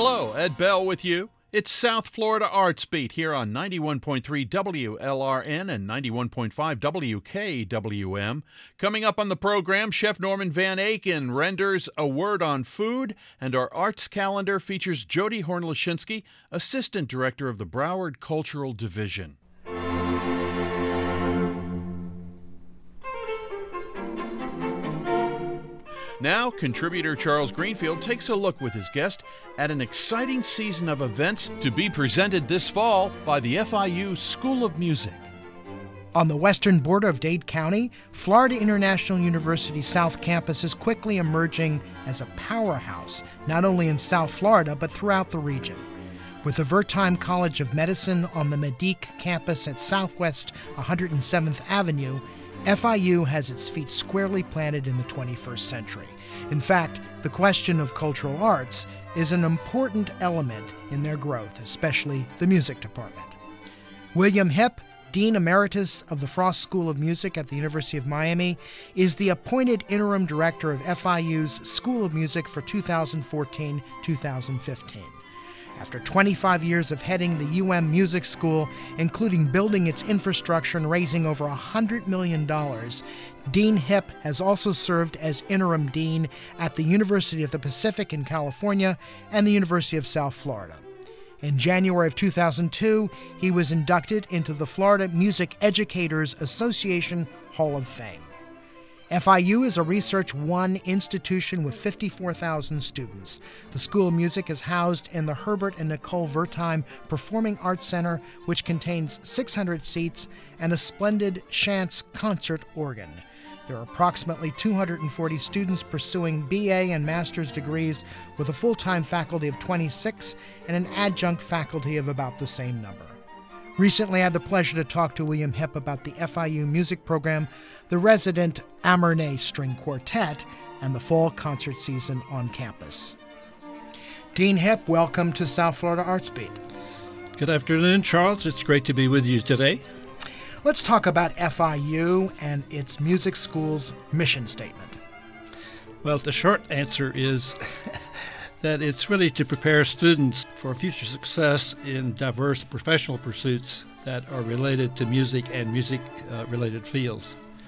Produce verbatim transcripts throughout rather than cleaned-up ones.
Hello, Ed Bell with you. It's South Florida Arts Beat here on ninety-one point three W L R N and ninety-one point five W K W M. Coming up on the program, Chef Norman Van Aken renders A Word on Food, and our arts calendar features Jody Horn-Lashinsky, Assistant Director of the Broward Cultural Division. Now, contributor Charles Greenfield takes a look with his guest at an exciting season of events to be presented this fall by the F I U School of Music. On the western border of Dade County, Florida International University South Campus is quickly emerging as a powerhouse, not only in South Florida, but throughout the region. With the Wertheim College of Medicine on the Medique campus at Southwest one hundred seventh Avenue, F I U has its feet squarely planted in the twenty-first century. In fact, the question of cultural arts is an important element in their growth, especially the music department. William Hipp, Dean Emeritus of the Frost School of Music at the University of Miami, is the appointed interim director of F I U's School of Music for two thousand fourteen to two thousand fifteen. After twenty-five years of heading the U M Music School, including building its infrastructure and raising over one hundred million dollars, Dean Hipp has also served as interim dean at the University of the Pacific in California and the University of South Florida. In January of two thousand two, he was inducted into the Florida Music Educators Association Hall of Fame. F I U is a Research One institution with fifty-four thousand students. The School of Music is housed in the Herbert and Nicole Wertheim Performing Arts Center, which contains six hundred seats and a splendid Chance concert organ. There are approximately two hundred forty students pursuing B A and master's degrees, with a full-time faculty of twenty-six and an adjunct faculty of about the same number. Recently, I had the pleasure to talk to William Hipp about the F I U music program, the resident Amernay String Quartet, and the fall concert season on campus. Dean Hipp, welcome to South Florida Arts Beat. Good afternoon, Charles. It's great to be with you today. Let's talk about F I U and its music school's mission statement. Well, the short answer is that it's really to prepare students for future success in diverse professional pursuits that are related to music and music-related uh, fields.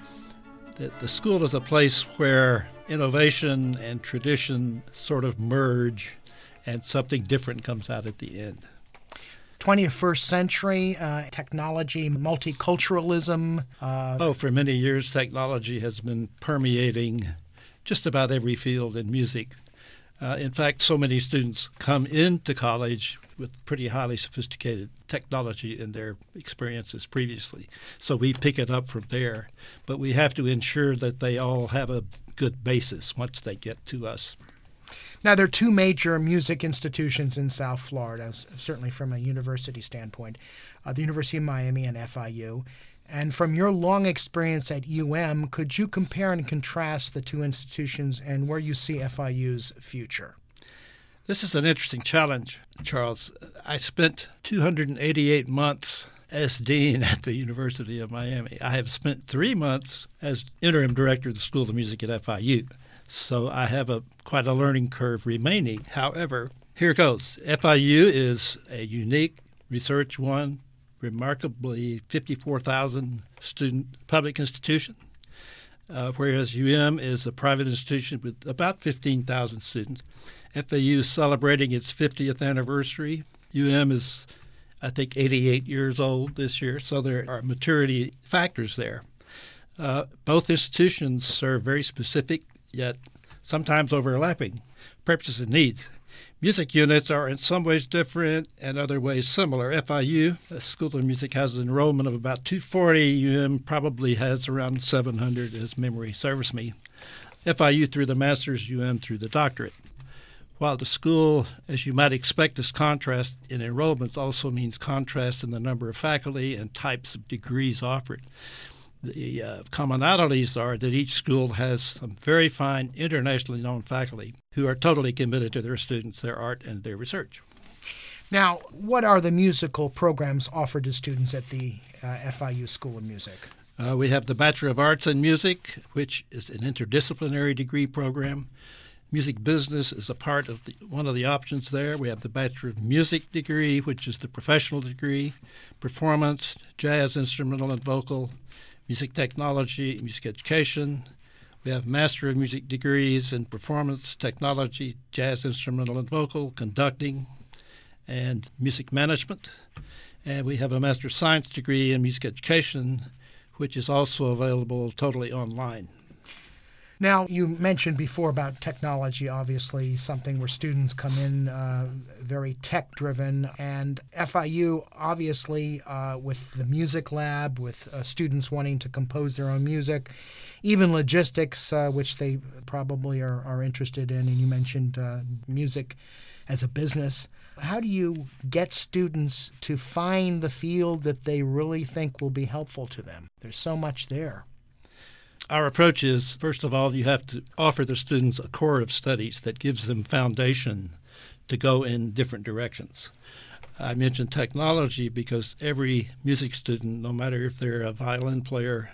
That the school is a place where innovation and tradition sort of merge and something different comes out at the end. twenty-first century uh, technology, multiculturalism. Uh, oh, for many years, technology has been permeating just about every field in music. Uh, in fact, so many students come into college with pretty highly sophisticated technology in their experiences previously. So we pick it up from there. But we have to ensure that they all have a good basis once they get to us. Now, there are two major music institutions in South Florida, certainly from a university standpoint, uh, the University of Miami and F I U. And from your long experience at U M, could you compare and contrast the two institutions and where you see F I U's future? This is an interesting challenge, Charles. I spent two hundred eighty-eight months as dean at the University of Miami. I have spent three months as interim director of the School of Music at F I U. So I have a quite a learning curve remaining. However, here goes. F I U is a unique Research One, remarkably fifty-four thousand student public institution, uh, whereas U M is a private institution with about fifteen thousand students. F A U is celebrating its fiftieth anniversary. U M is, I think, eighty-eight years old this year, so there are maturity factors there. Uh, both institutions serve very specific, yet sometimes overlapping purposes and needs. Music units are in some ways different and other ways similar. F I U, the School of Music, has an enrollment of about two hundred forty. U M probably has around seven hundred, as memory serves me. F I U through the master's, U M through the doctorate. While the school, as you might expect, this contrast in enrollments also means contrast in the number of faculty and types of degrees offered. The uh, commonalities are that each school has some very fine, internationally known faculty who are totally committed to their students, their art, and their research. Now, what are the musical programs offered to students at the uh, F I U School of Music? Uh, we have the Bachelor of Arts in Music, which is an interdisciplinary degree program. Music business is a part of the, one of the options there. We have the Bachelor of Music degree, which is the professional degree, performance, jazz, instrumental and vocal, music technology, music education. We have Master of Music degrees in performance, technology, jazz, instrumental and vocal, conducting, and music management. And we have a Master of Science degree in music education, which is also available totally online. Now, you mentioned before about technology, obviously something where students come in uh, very tech-driven, and F I U, obviously, uh, with the music lab, with uh, students wanting to compose their own music, even logistics, uh, which they probably are, are interested in, and you mentioned uh, music as a business. How do you get students to find the field that they really think will be helpful to them? There's so much there. Our approach is, first of all, you have to offer the students a core of studies that gives them foundation to go in different directions. I mentioned technology because every music student, no matter if they're a violin player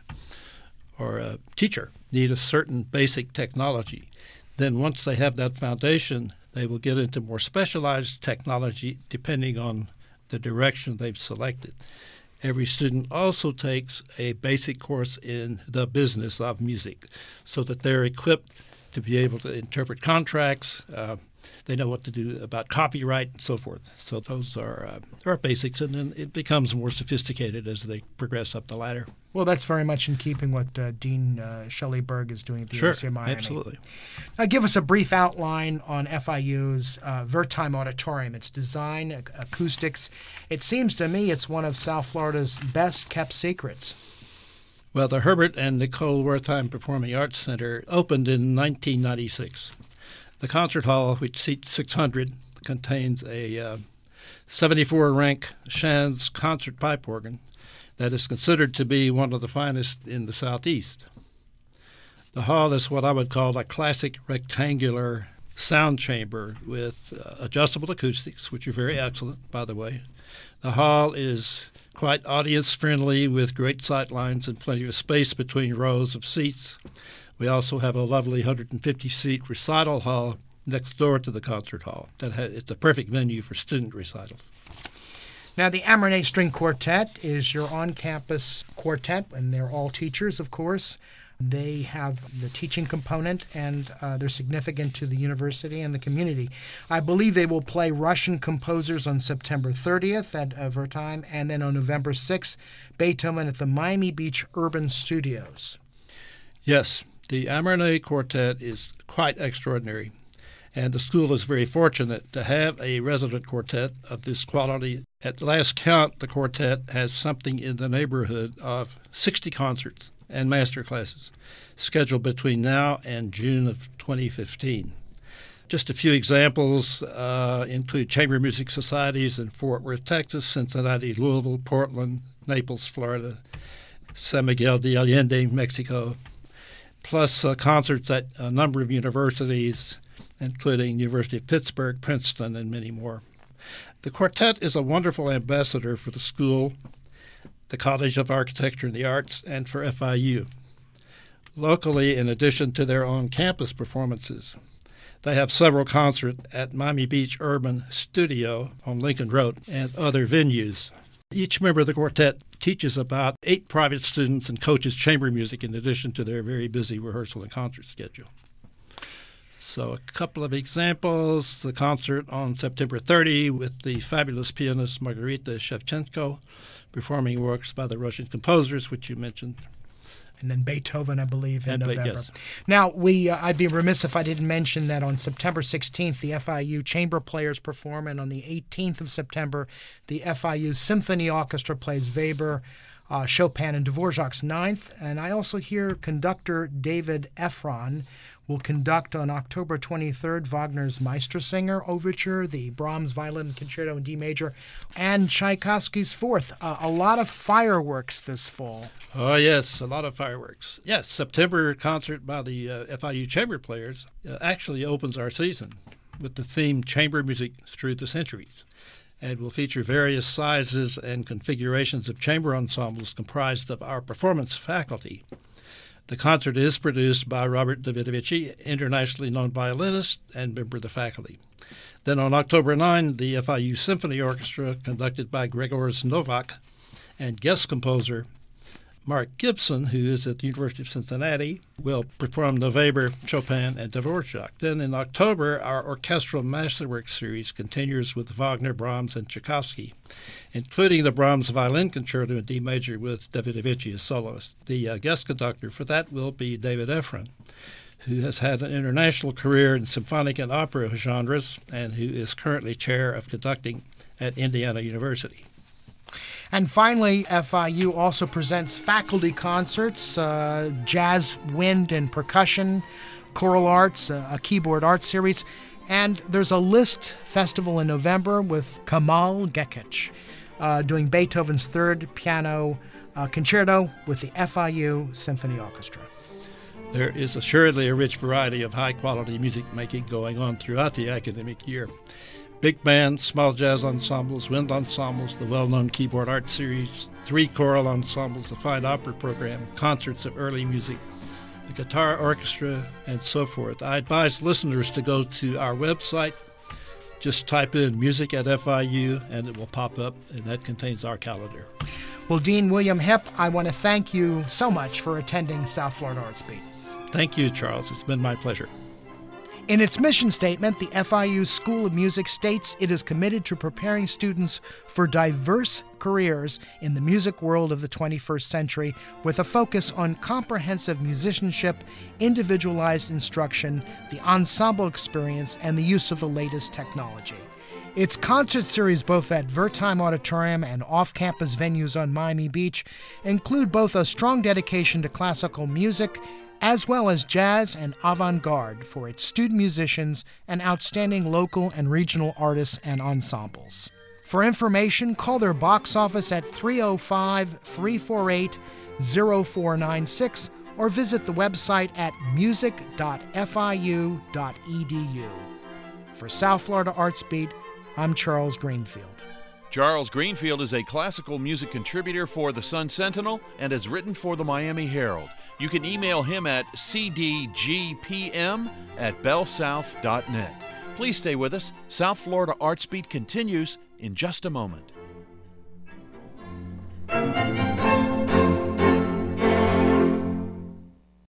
or a teacher, need a certain basic technology. Then once they have that foundation, they will get into more specialized technology depending on the direction they've selected. Every student also takes a basic course in the business of music so that they're equipped to be able to interpret contracts. Uh, they know what to do about copyright and so forth. So those are, uh, are basics, and then it becomes more sophisticated as they progress up the ladder. Well, that's very much in keeping what uh, Dean uh, Shelley Berg is doing at the Sure, University of Miami. Absolutely. Now, give us a brief outline on F I U's uh, Wertheim Auditorium, its design, ac- acoustics. It seems to me it's one of South Florida's best-kept secrets. Well, the Herbert and Nicole Wertheim Performing Arts Center opened in nineteen ninety-six. The concert hall, which seats six hundred, contains a uh, seventy-four rank Shands concert pipe organ that is considered to be one of the finest in the Southeast. The hall is what I would call a classic rectangular sound chamber with uh, adjustable acoustics, which are very excellent, by the way. The hall is quite audience-friendly with great sight lines and plenty of space between rows of seats. We also have a lovely one hundred fifty seat recital hall next door to the concert hall. That ha- it's a perfect venue for student recitals. Now, the Amarone String Quartet is your on-campus quartet, and they're all teachers, of course. They have the teaching component, and uh, they're significant to the university and the community. I believe they will play Russian composers on September thirtieth at uh, Wertheim, and then on November sixth, Beethoven at the Miami Beach Urban Studios. Yes, the Amarone Quartet is quite extraordinary, and the school is very fortunate to have a resident quartet of this quality. At last count, the quartet has something in the neighborhood of sixty concerts and master classes scheduled between now and June of twenty fifteen. Just a few examples uh, include chamber music societies in Fort Worth, Texas, Cincinnati, Louisville, Portland, Naples, Florida, San Miguel de Allende, Mexico, plus uh, concerts at a number of universities, including University of Pittsburgh, Princeton, and many more. The quartet is a wonderful ambassador for the school, the College of Architecture and the Arts, and for F I U. Locally, in addition to their on-campus performances, they have several concerts at Miami Beach Urban Studio on Lincoln Road and other venues. Each member of the quartet teaches about eight private students and coaches chamber music in addition to their very busy rehearsal and concert schedule. So a couple of examples: the concert on September thirtieth with the fabulous pianist Margarita Shevchenko, performing works by the Russian composers, which you mentioned. And then Beethoven, I believe, in And, November. yes. Now, we uh, I'd be remiss if I didn't mention that on September sixteenth, the F I U Chamber Players perform, and on the eighteenth of September, the F I U Symphony Orchestra plays Weber, uh, Chopin, and Dvorak's Ninth. And I also hear conductor David Efron will conduct on October twenty-third Wagner's Meistersinger Overture, the Brahms Violin Concerto in D major, and Tchaikovsky's Fourth. Uh, a lot of fireworks this fall. Oh, yes, a lot of fireworks. Yes, September concert by the uh, F I U Chamber Players uh, actually opens our season with the theme Chamber Music Through the Centuries, and will feature various sizes and configurations of chamber ensembles comprised of our performance faculty. The concert is produced by Robert Davidovich, internationally known violinist and member of the faculty. Then on October ninth, the F I U Symphony Orchestra, conducted by Grzegorz Nowak, and guest composer Mark Gibson, who is at the University of Cincinnati, will perform the Weber, Chopin, and Dvorak. Then in October, our orchestral masterwork series continues with Wagner, Brahms, and Tchaikovsky, including the Brahms Violin Concerto in D major with Davidovich as soloist. The uh, guest conductor for that will be David Efron, who has had an international career in symphonic and opera genres and who is currently chair of conducting at Indiana University. And finally, F I U also presents faculty concerts, uh, jazz, wind, and percussion, choral arts, uh, a keyboard art series, and there's a Liszt festival in November with Kamal Gekic uh, doing Beethoven's third piano uh, concerto with the F I U Symphony Orchestra. There is assuredly a rich variety of high-quality music making going on throughout the academic year. Big bands, small jazz ensembles, wind ensembles, the well-known keyboard art series, three choral ensembles, the fine opera program, concerts of early music, the guitar orchestra, and so forth. I advise listeners to go to our website. Just type in music at F I U and it will pop up, and that contains our calendar. Well, Dean William Hipp, I want to thank you so much for attending South Florida Arts Beat. Thank you, Charles. It's been my pleasure. In its mission statement, the F I U School of Music states it is committed to preparing students for diverse careers in the music world of the twenty-first century, with a focus on comprehensive musicianship, individualized instruction, the ensemble experience, and the use of the latest technology. Its concert series, both at Wertheim Auditorium and off-campus venues on Miami Beach, include both a strong dedication to classical music as well as jazz and avant-garde for its student musicians and outstanding local and regional artists and ensembles. For information, call their box office at three oh five, three four eight, oh four nine six or visit the website at music dot f i u dot e d u. For South Florida Arts Beat, I'm Charles Greenfield. Charles Greenfield is a classical music contributor for the Sun-Sentinel and has written for the Miami Herald. You can email him at c d g p m at bell south dot net. Please stay with us. South Florida Arts Beat continues in just a moment.